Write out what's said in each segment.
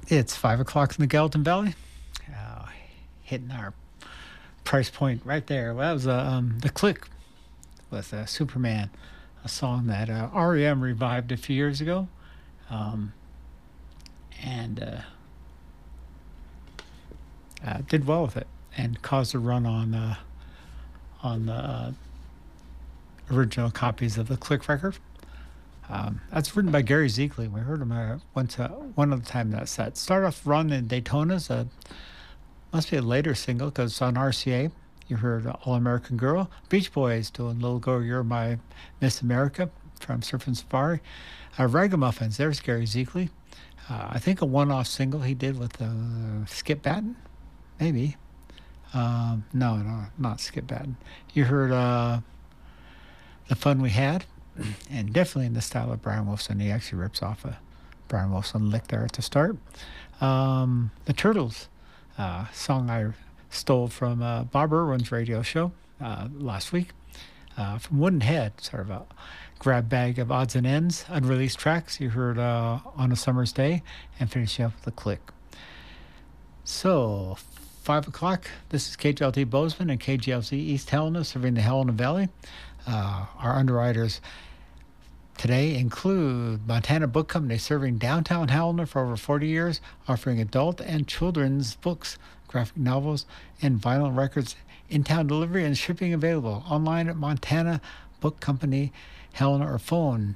It's 5 o'clock in the Gallatin Valley. Uh, Hitting our price point right there. Well, that was The Click with Superman, a song that REM revived a few years ago. Um, and did well with it and caused a run on the original copies of the Click record. That's written by Gary Zeekley. We heard him one other time in that set. Start off Run in Daytona's must be a later single because it's on RCA. You heard All American Girl. Beach Boys doing Little Girl, You're My Miss America from Surfing Safari. Ragamuffins, there's Gary Zeekley. I think a one-off single he did with Skip Batten, maybe. No, not Skip Batten. You heard The Fun We Had, and definitely in the style of Brian Wilson. He actually rips off a Brian Wilson lick there at the start. The Turtles, song I stole from Bob Irwin's radio show last week. From Wooden Head, sort of a grab bag of odds and ends, unreleased tracks. You heard On a Summer's Day, and finishing up with The Click. So, 5 o'clock, this is KGLT Bozeman and KGLC East Helena, serving the Helena Valley. Our underwriters today include Montana Book Company, serving downtown Helena for over 40 years, offering adult and children's books, graphic novels, and vinyl records, in-town delivery and shipping available. Online at Montana Book Company, Helena, or phone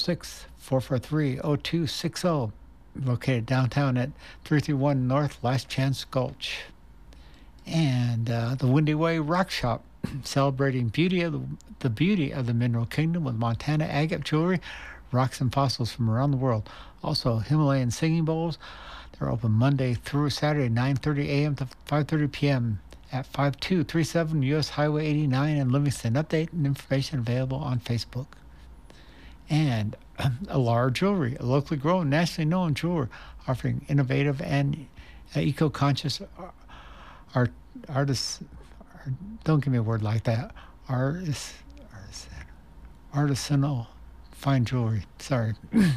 406-443-0260. Located downtown at 331 North Last Chance Gulch. And the Windy Way Rock Shop, celebrating the beauty of the Mineral Kingdom with Montana agate jewelry, rocks and fossils from around the world. Also, Himalayan singing bowls. They're open Monday through Saturday, 9:30 a.m. to 5:30 p.m. at 5237 U.S. Highway 89 in Livingston. Update and information available on Facebook. And Alara Jewelry, a locally grown, nationally known jeweler, offering innovative and eco-conscious artists. Don't give me a word like that. Artisanal fine jewelry. Sorry.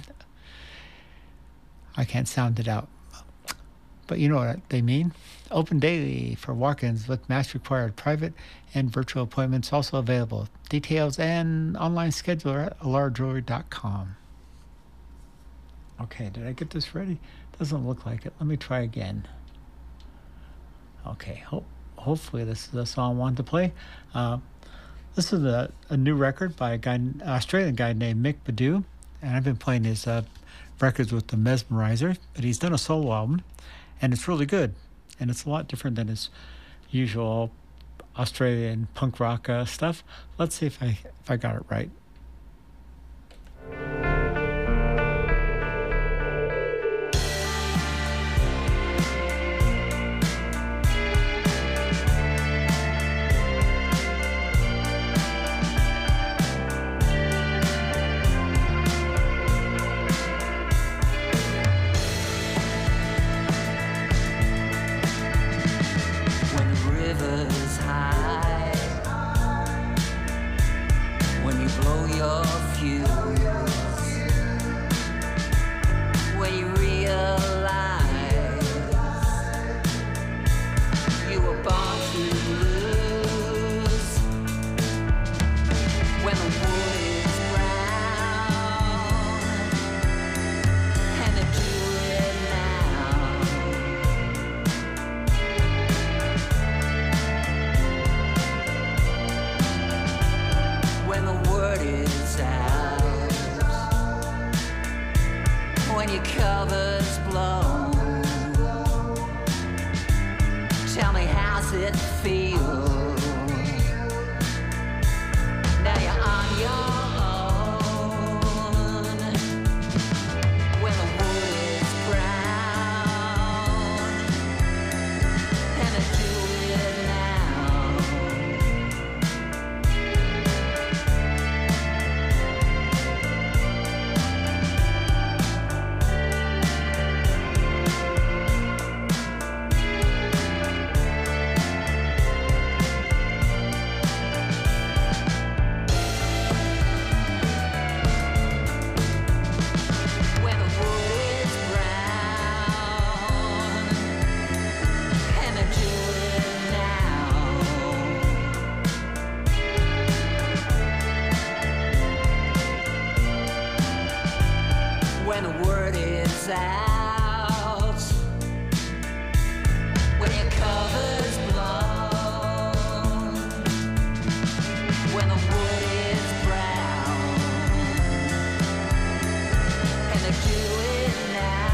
I can't sound it out. But you know what they mean. Open daily for walk-ins with match required. Private and virtual appointments also available. Details and online scheduler at alarajewelry.com. Okay, did I get this ready? Doesn't look like it. Let me try again. Okay, hopefully this is the song I wanted to play. This is a new record by an Australian guy named Mick Badu, and I've been playing his records with the Mesmerizer, but he's done a solo album, and it's really good, and it's a lot different than his usual Australian punk rock stuff. Let's see if I got it right. when the word is out, when your cover's blown, when the wood is brown, and they do it now.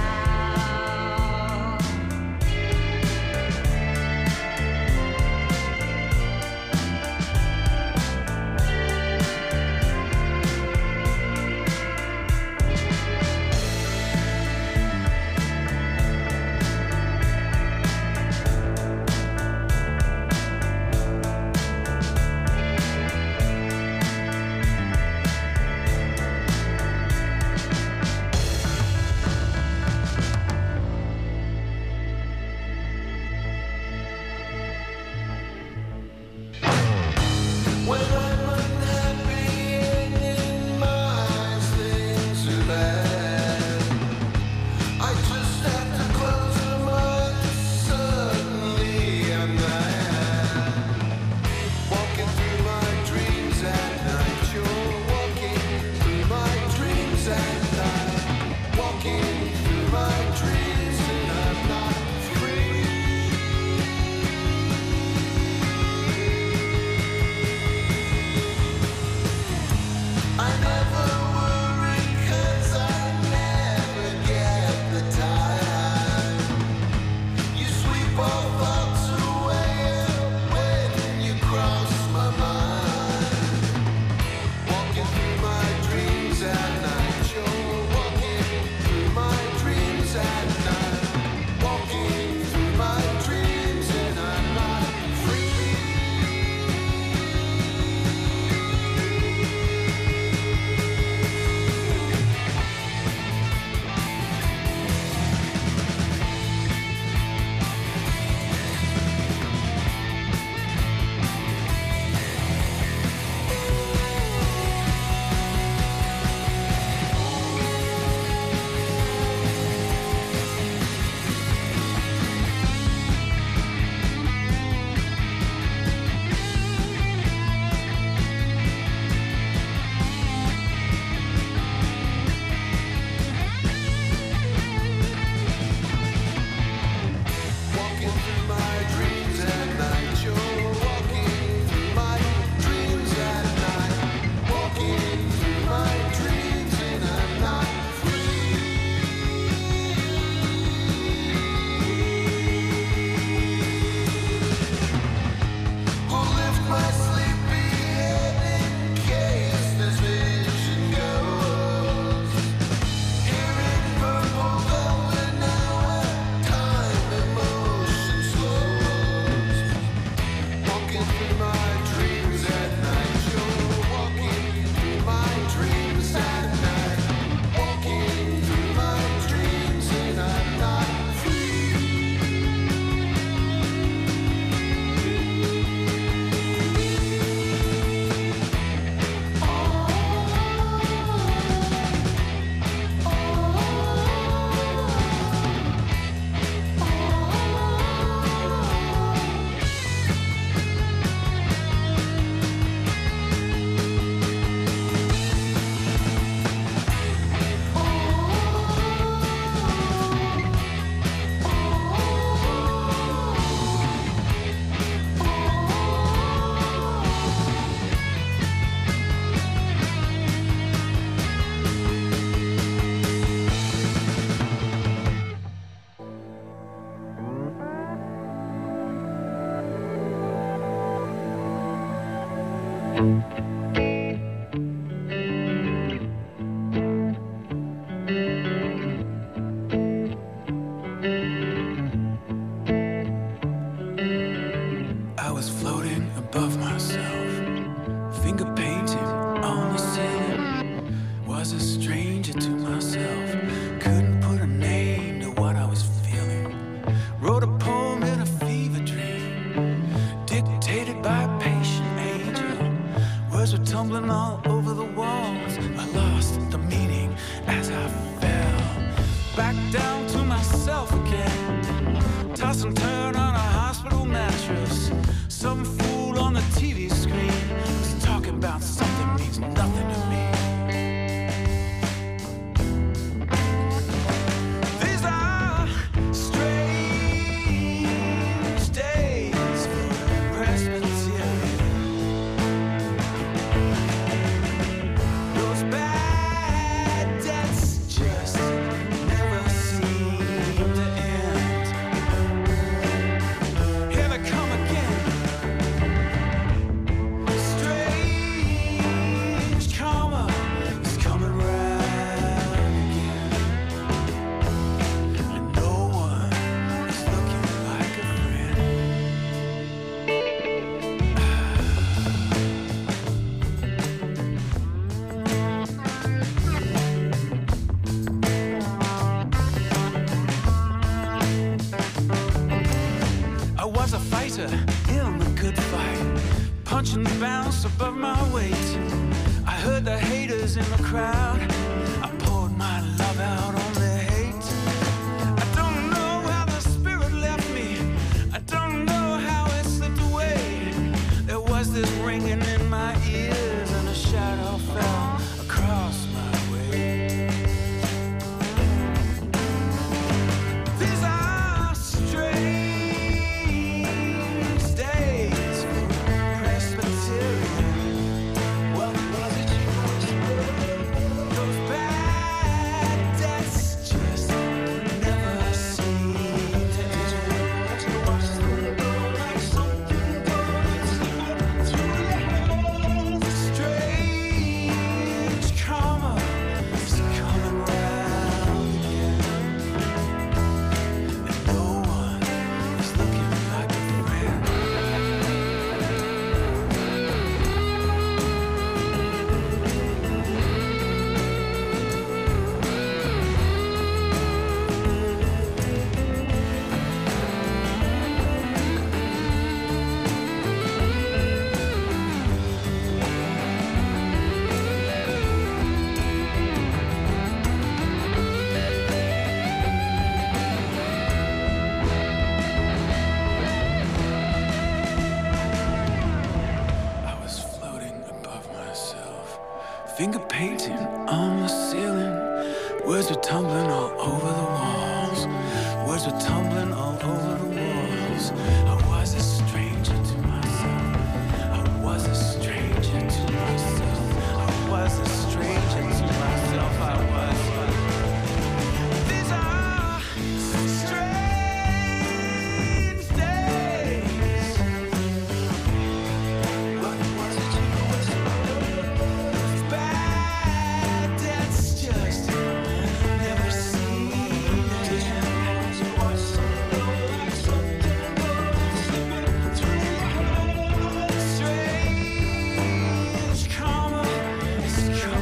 kitchen bounced above my weight. I heard the haters in the crowd. I poured my love out on their hate. I don't know how the spirit left me. I don't know how it slipped away. There was this ringing in my ears and a shadow fell across my way. These are strange days for Presbyterian. What was it you those bad debts just never seem to strange karma is coming round again, and no one is looking like a friend. I was floating above myself, finger painting on the ceiling. Words were tumbling all over the walls. Words were tumbling all over the walls. I was a stranger to myself. I was a stranger to myself. I was a stranger to myself. I was. These are strange days. What was it you those bad debts just never seem to end. Strange karma is coming.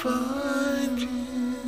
find you.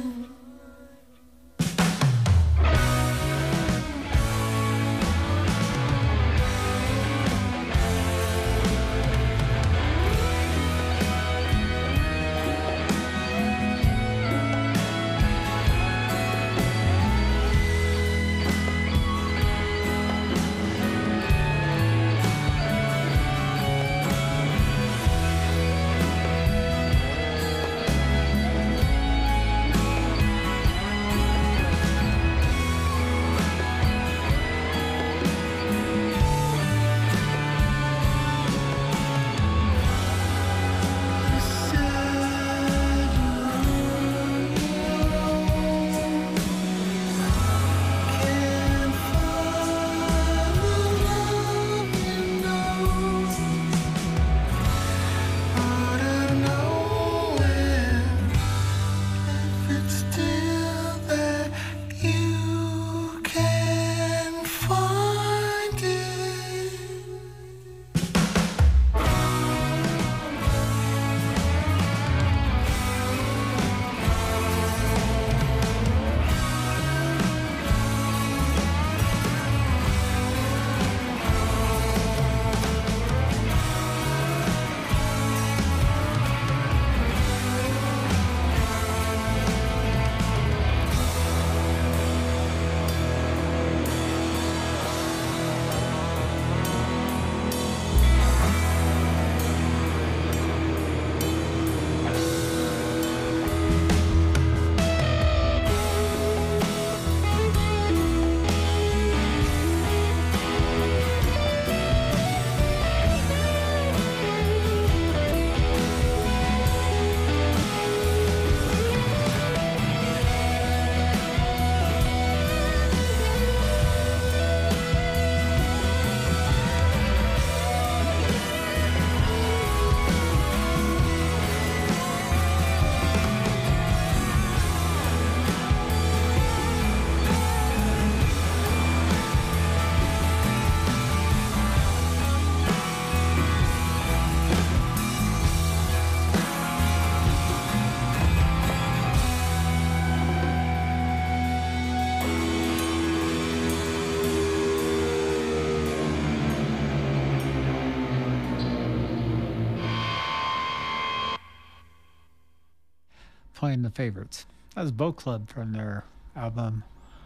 Playing the favorites. That was Boat Club from their album.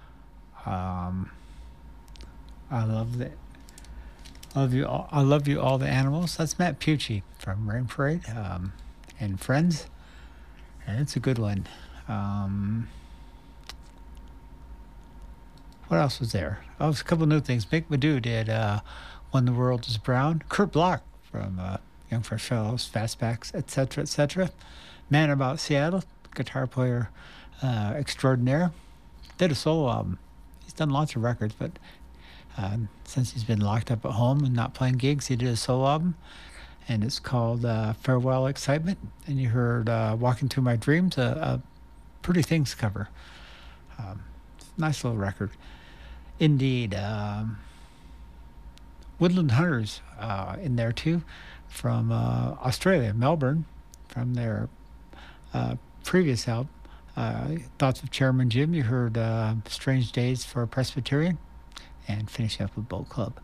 I love you all. I love you all the animals. That's Matt Pucci from Rain Parade and Friends, and it's a good one. What else was there? Oh, there's a couple new things. Mick Madu did "When the World Is Brown." Kurt Bloch from Young Fresh Fellows, Fastbacks, etc., etc. Man About Seattle, guitar player extraordinaire, did a solo album. He's done lots of records, but since he's been locked up at home and not playing gigs, he did a solo album, and it's called Farewell Excitement. And you heard Walking Through My Dreams, a Pretty Things cover. Nice little record. Indeed. Woodland Hunters in there too, from Australia, Melbourne, from their previous album, Thoughts of Chairman Jim. You heard Strange Days for a Presbyterian, and finish up with Boat Club.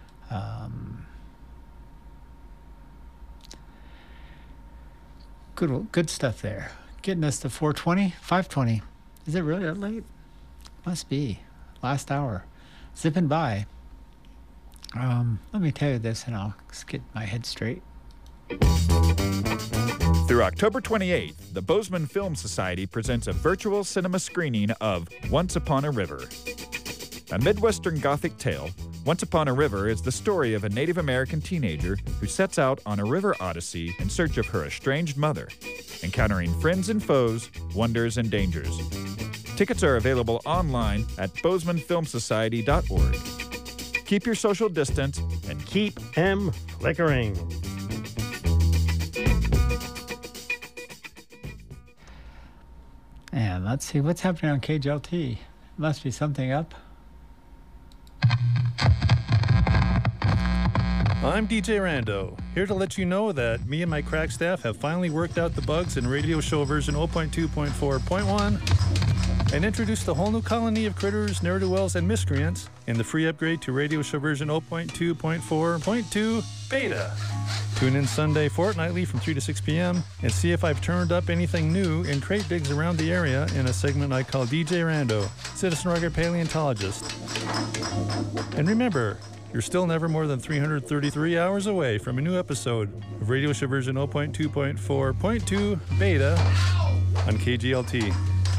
Good stuff there. Getting us to 4:20, 5:20. Is it really that late? Must be. Last hour. Zipping by. Let me tell you this, and I'll get my head straight. Through October 28th, the Bozeman Film Society presents a virtual cinema screening of Once Upon a River. A Midwestern Gothic tale, Once Upon a River is the story of a Native American teenager who sets out on a river odyssey in search of her estranged mother, encountering friends and foes, wonders and dangers. Tickets are available online at bozemanfilmsociety.org. Keep your social distance and Keep 'em flickering. And let's see what's happening on KGLT. Must be something up. I'm DJ Rando, here to let you know that me and my crack staff have finally worked out the bugs in radio show version 0.2.4.1 and introduced a whole new colony of critters, ne'er-do-wells, and miscreants in the free upgrade to radio show version 0.2.4.2 beta. Tune in Sunday fortnightly from 3 to 6 p.m. and see if I've turned up anything new in crate digs around the area in a segment I call DJ Rando, Citizen Rugged Paleontologist. And remember, you're still never more than 333 hours away from a new episode of Radio Show version 0.2.4.2 beta on KGLT.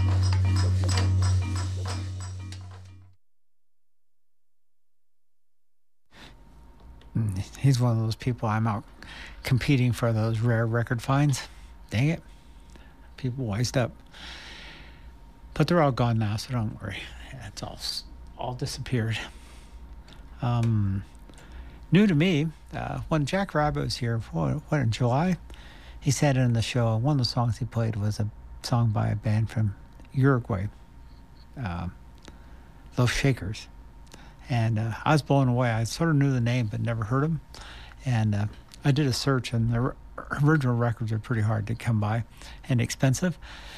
He's one of those people I'm out competing for those rare record finds. Dang it. People wised up. But they're all gone now, so don't worry. It's all disappeared. New to me, when Jack Rabbit was here, in July, he said in the show, one of the songs he played was a song by a band from Uruguay, Los Shakers. And I was blown away. I sort of knew the name, but never heard them. And I did a search, and the original records are pretty hard to come by and expensive.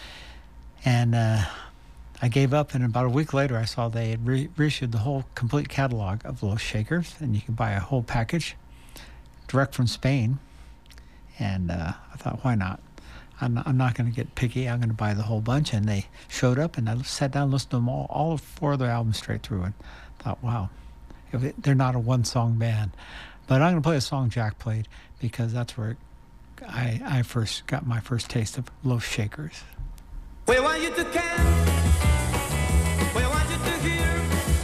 And I gave up, and about a week later, I saw they had reissued the whole complete catalog of Los Shakers, and you could buy a whole package direct from Spain. And I thought, why not? I'm not going to get picky. I'm going to buy the whole bunch. And they showed up, and I sat down and listened to them all 4 of their albums straight through, and thought, wow, they're not a one-song band. But I'm going to play a song Jack played because that's where I first got my first taste of Los Shakers. We want you to camp. We want you to hear.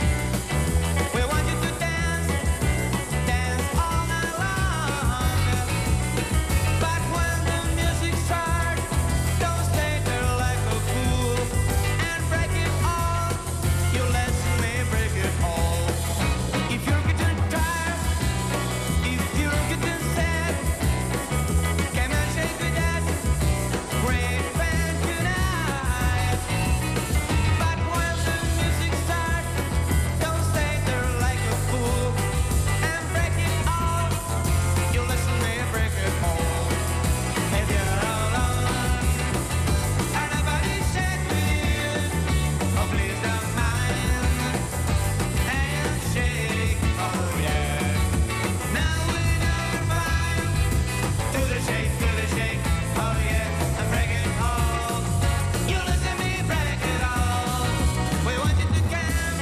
We want you to dance, dance all night long. But when the music starts, don't stay there like a fool and break it all. You let me break it all. If you're getting tired, if you're getting sad, come and shake with us. Great band tonight. But when the music starts, don't stay there like a fool and break it all. You listen me break it all. If you're alone and nobody's shake with you, oh please don't mind and shake, oh yeah. Now we know you're fine. Do the shake, oh yeah, and break it all. You listen me break it all. We want you to camp.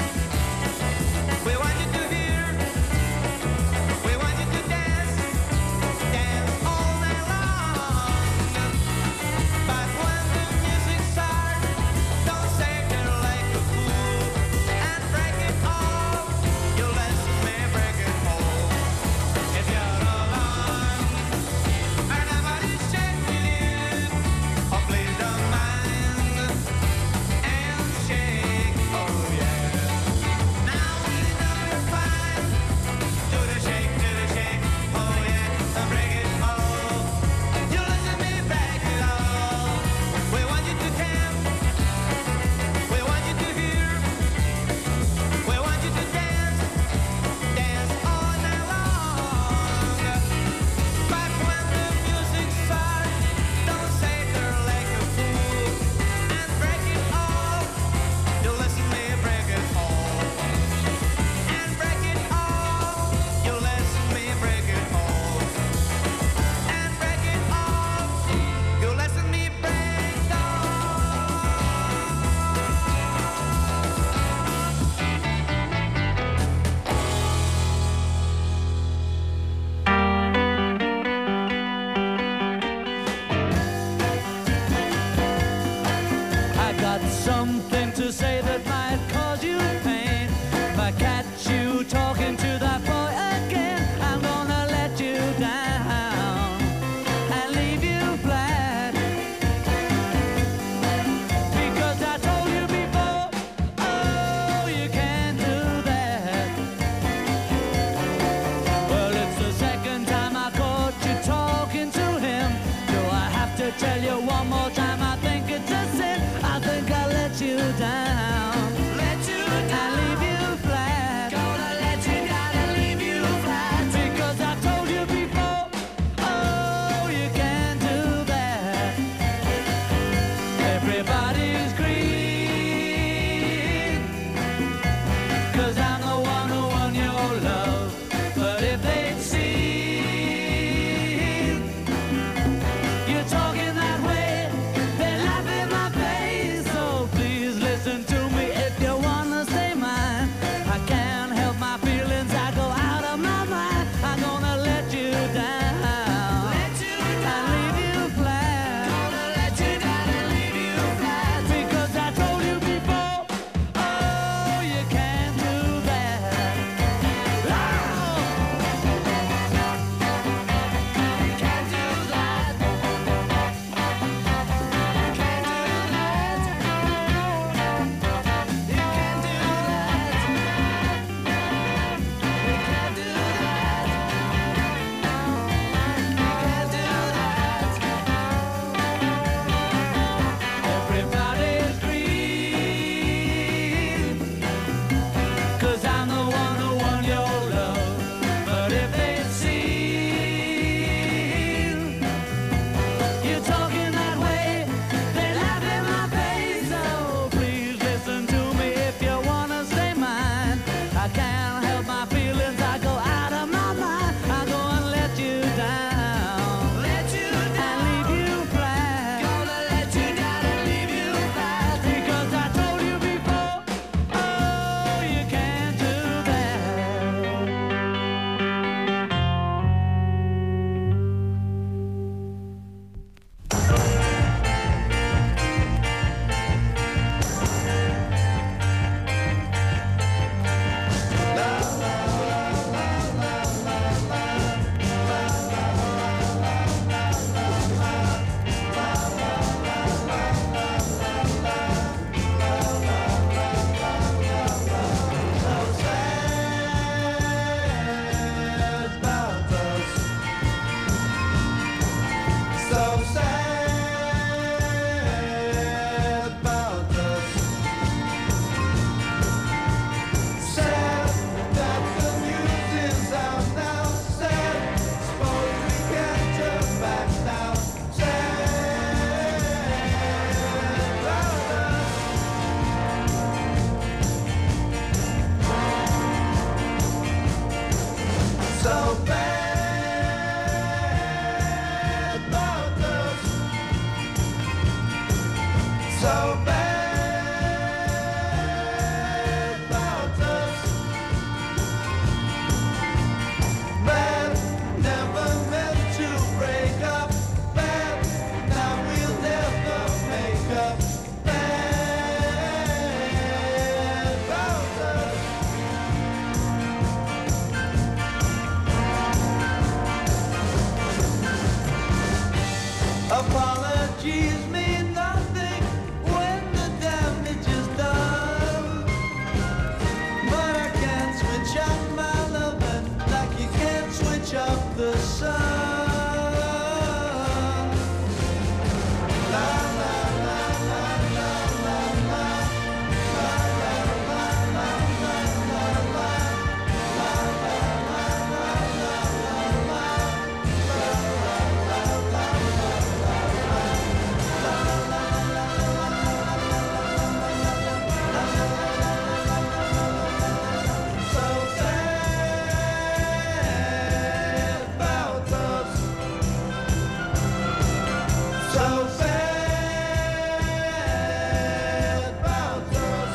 We want you to hear. We want you to dance, dance all night long. But when the music starts, don't stay there like a fool and break it all. You listen me break it all. If you're alone and nobody's shaking with you, oh please don't mind and shake, oh yeah. Now we know you're fine. Do the shake, oh yeah, and break it all. You listen me break it all. We want you to camp. We want you to hear. We want you to dance, dance all night long. But when the music starts, don't stay there like a fool and break it all. You listen me break it all and break it all. You listen me break it all and break it all. You listen me break it all. I got something to say that might cause you pain. If I catch you talking to that boy again, I'm gonna let you down and leave you flat. Because I told you before, oh, you can't do that. Well, it's the second time I caught you talking to him. Do I have to tell you one more time? I think it's a sin. I think I let you so bad about us. Bad, never meant to break up. Bad, now we'll never make up. Bad about us. Apologies mean nothing when the damage is done. But I can't switch out my loving like you can't switch up the sun. La la la la la la la. La la la la la la la. La la la la la la la. So sad about us. So sad about us.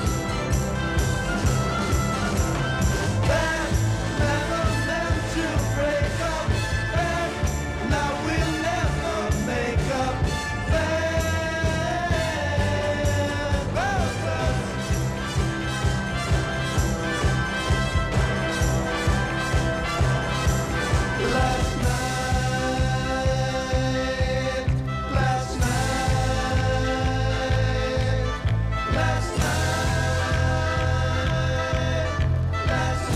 Bad, never meant to break up. Bad, now we'll never make up. Bad about us. Last night, last night, last night, last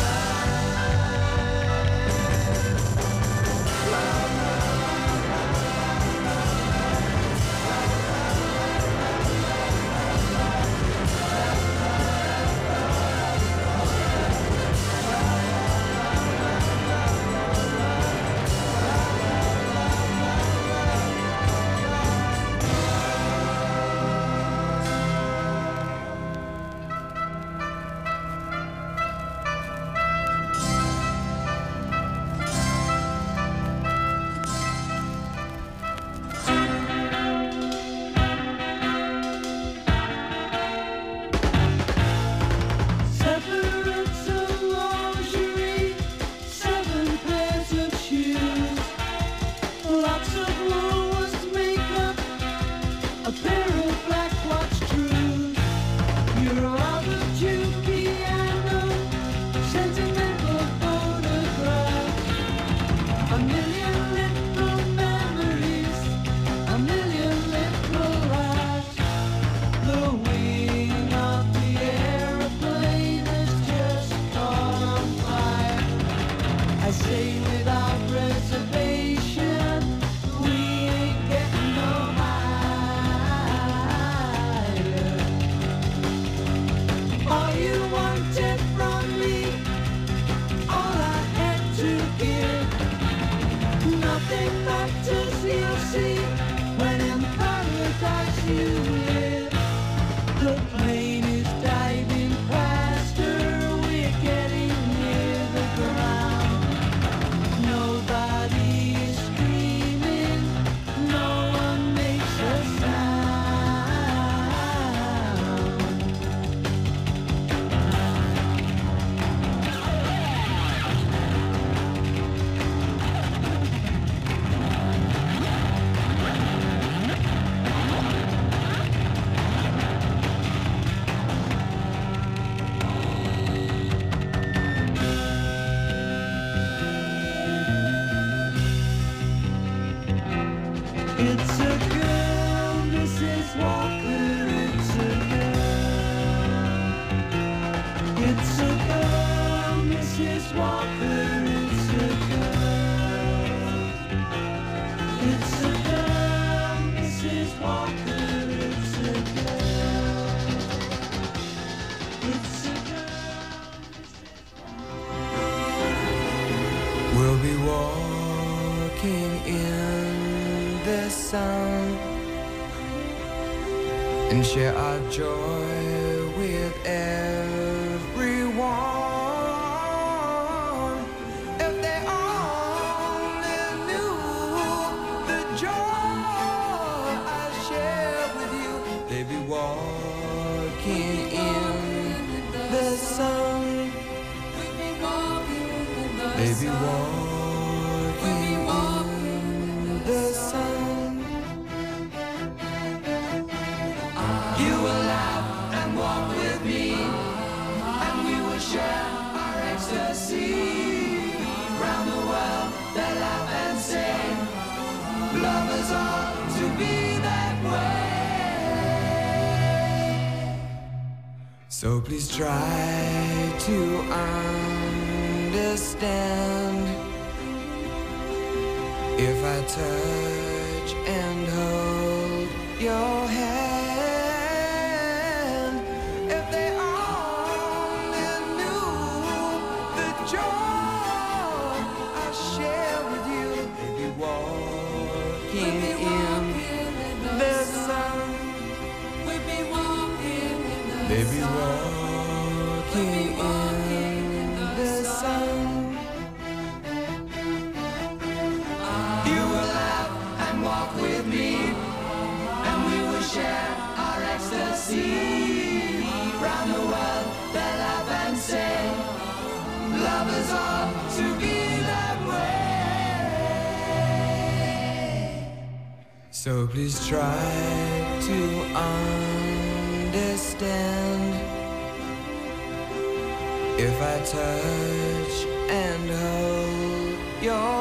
separates of lingerie, 7 pairs of shoes, lots of Woolworths makeup, a pair of black watch trues, your overdue piano, sentimental photographs, a million little memories, a million little laughs. The wing of the airplane is just caught on fire. I say without reservation, we ain't getting no higher. All you wanted from me, all I had to give. Nothing matters, you'll see, when in paradise you live. The plane is diving faster, we're getting near the ground. Nobody is screaming, no one makes a sound. It's a girl, Mrs. Walker, it's a girl. It's a girl, Mrs. Walker, it's a girl. It's a girl, Mrs. Walker, it's a girl. It's a girl, Mrs. We'll be walking in the sun and share our joy with everyone. If they only knew the joy I share with you, they'd They'd be walking in the sun. They'd be walking in the sun. You will laugh and walk with me, and we will share our ecstasy. Round the world, they laugh and say, lovers ought to be that way. So please try to understand. If I touch and hold your hand, if they only knew the joy I share with you, they'd be walking in the sun. They'd be walking in the sun. You will laugh and walk with me, and we will share our ecstasy. Round the world, they laugh and say, lovers ought to be that way. So please try to understand. If I touch and hold your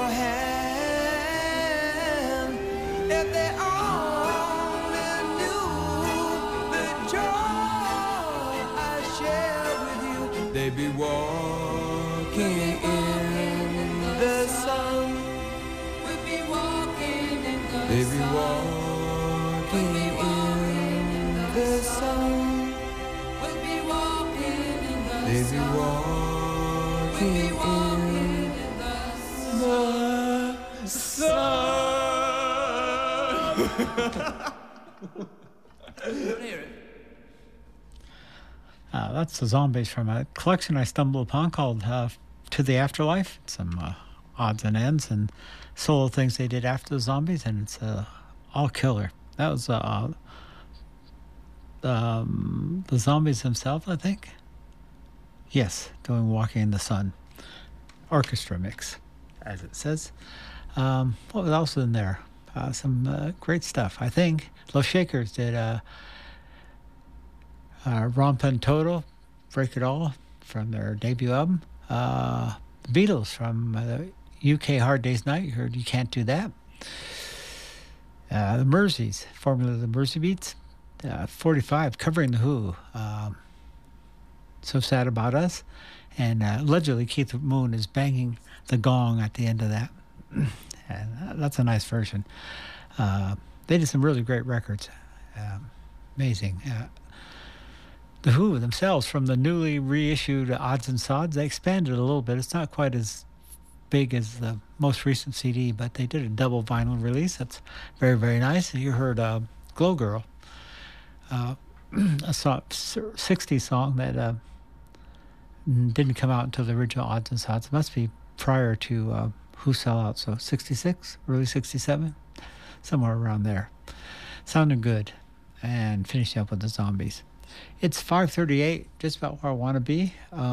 hand, if they only knew the joy I share with you, they'd be walking in the sun. They'd be walking in the sun. They'd be walking in the sun. That's the Zombies from a collection I stumbled upon called To the Afterlife. Some odds and ends and solo things they did after the Zombies, and it's all killer. That was the Zombies themselves, I think. Yes, doing Walking in the Sun. Orchestra mix, as it says. What was else in there? Some great stuff. I think Los Shakers did Rompin' Total, Break It All, from their debut album. The Beatles from UK Hard Day's Night. You heard You Can't Do That. The Merseys, formerly the Mersey Beats. 45, covering The Who. So Sad About Us. And allegedly Keith Moon is banging the gong at the end of that. And that's a nice version. They did some really great records. Amazing. The Who themselves, from the newly reissued Odds and Sods, they expanded a little bit. It's not quite as big as the most recent CD, but they did a double vinyl release. That's very, very nice. You heard Glow Girl, a 60s song that didn't come out until the original Odds and Sods. It must be prior to Who Sell Out, so 66, early 67, somewhere around there. Sounded good. And finishing up with the Zombies. It's 5:38, just about where I want to be.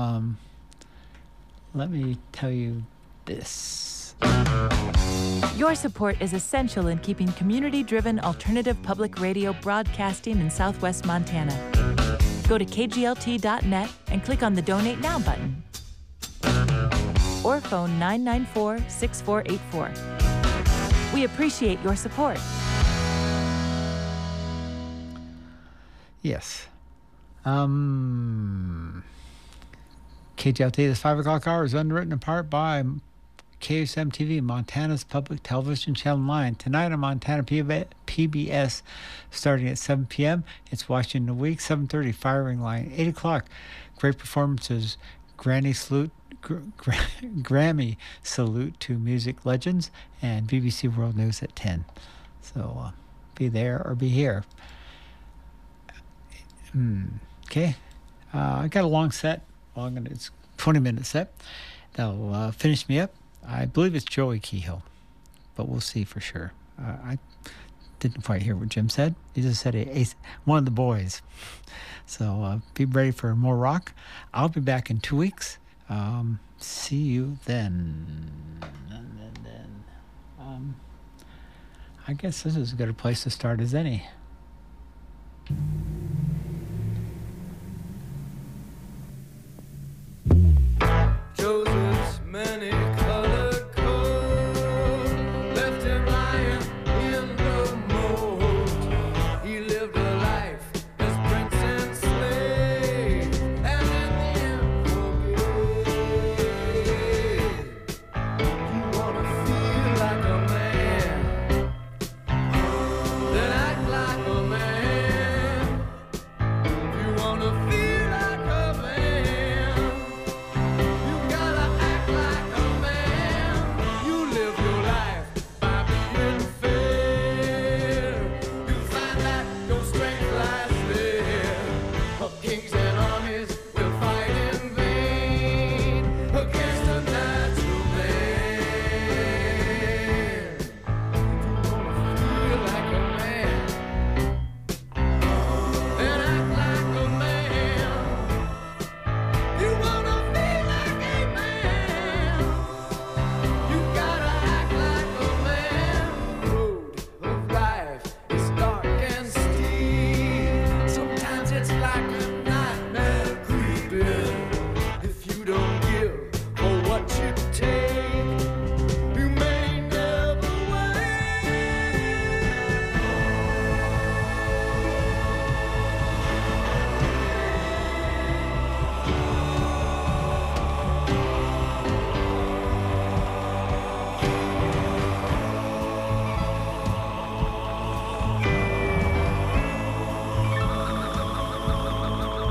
Let me tell you this. Your support is essential in keeping community-driven alternative public radio broadcasting in Southwest Montana. Go to kglt.net and click on the Donate Now button. Or phone 994-6484. We appreciate your support. Yes. KGLT, this 5 o'clock hour is underwritten in part by KSM TV, Montana's public television channel 9. Tonight on Montana PBS, starting at 7 p.m., it's Watching the Week, 7:30, Firing Line, 8 o'clock, great performances, Grammy salute to music legends, and BBC World News at 10. So be there or be here. Okay. I got a long set. It's a 20-minute set. That'll finish me up. I believe it's Joey Kehoe, but we'll see for sure. I didn't quite hear what Jim said. He just said one of the boys. So be ready for more rock. I'll be back in 2 weeks. See you then. I guess this is as good a place to start as any. Joseph's many colored coat left him lying in the mold. He lived a life as prince and slave, and in the end forgave. You wanna feel like a man, then act like a man. You wanna feel like a man, you gotta act like a man. You live your life by being fair. You find that your strength lies there. Kings and armies will fight in vain against a natural man. You wanna feel like a man, and act like a man. You wanna feel like a man, you gotta act like a man. Road of life is dark and steep. Sometimes it's like a nightmare creeping. If you don't give for what you take, you may never wait.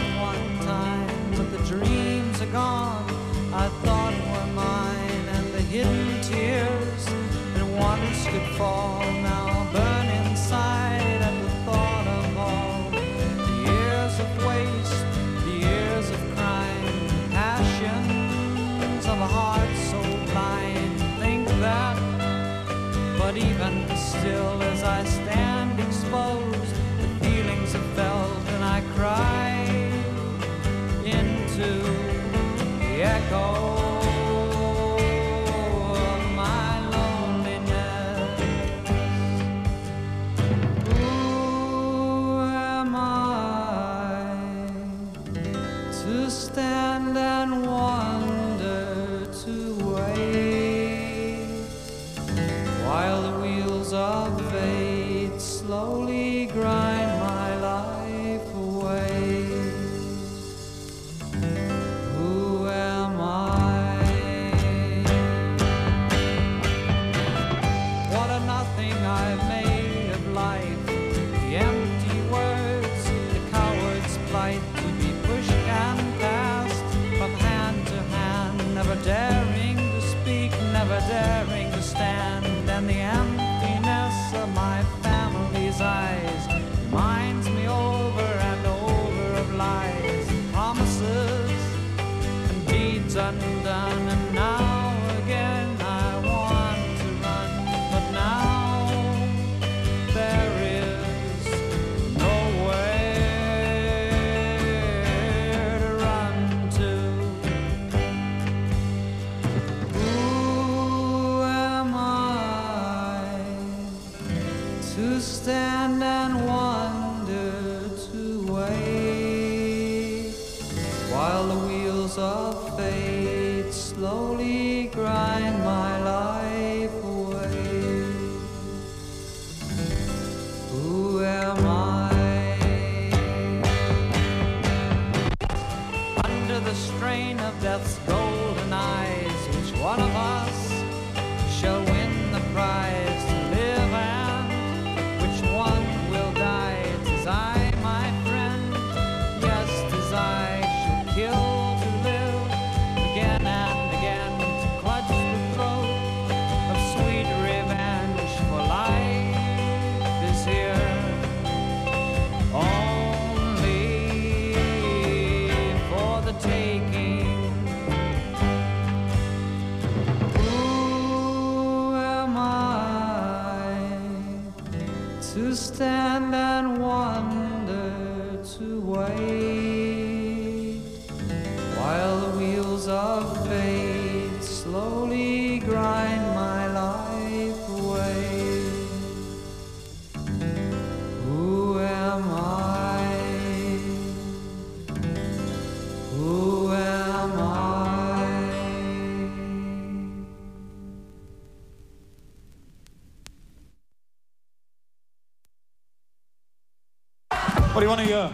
one time, but the dreams are gone I thought were mine, and the hidden tears that once could fall now burn inside at the thought of all the years of waste, the years of crime, passions of a heart so blind. Think that, but even still, as I stand exposed, the feelings are felt, and I cry into the echo of my loneliness. Who am I to stand and wonder, to wait while the wheels of fate slowly grind my life away? Who am I? What a nothing I've made of life. The empty words, the coward's plight, to be pushed and passed from hand to hand, never daring to speak, never daring to stand. And the emptiness of my family's eyes reminds me over and over of lies, promises and deeds undone. And now again I want to run, but now there is nowhere to run to. Who am I to stand and wonder, to wait while the wheels of fate slowly grind my life away? Who am I? Under the strain of death's golden eyes, which one of us shall win the prize to live, and which one will die? 'Tis I, my friend, yes, 'tis I, shall kill to live, again and again, to clutch the throat of sweet revenge. For life is here only for the taking. Who am I to stand and wonder, to wait while the wheels of fate slowly grind my life away? Who am I? Who am I? What do you want to hear?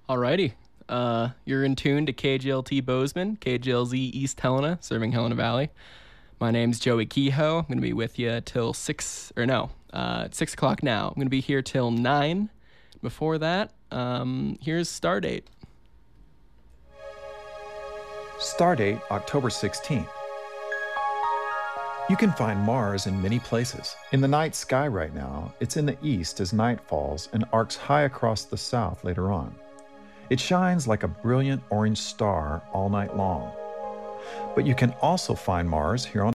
Alrighty. You're in tune to KGLT Bozeman, KGLZ East Helena, serving Helena Valley. My name's Joey Kehoe. I'm going to be with you till 6 o'clock now. I'm going to be here till 9. Before that, here's Stardate. Stardate, October 16th. You can find Mars in many places. In the night sky right now, it's in the east as night falls and arcs high across the south later on. It shines like a brilliant orange star all night long. But you can also find Mars here on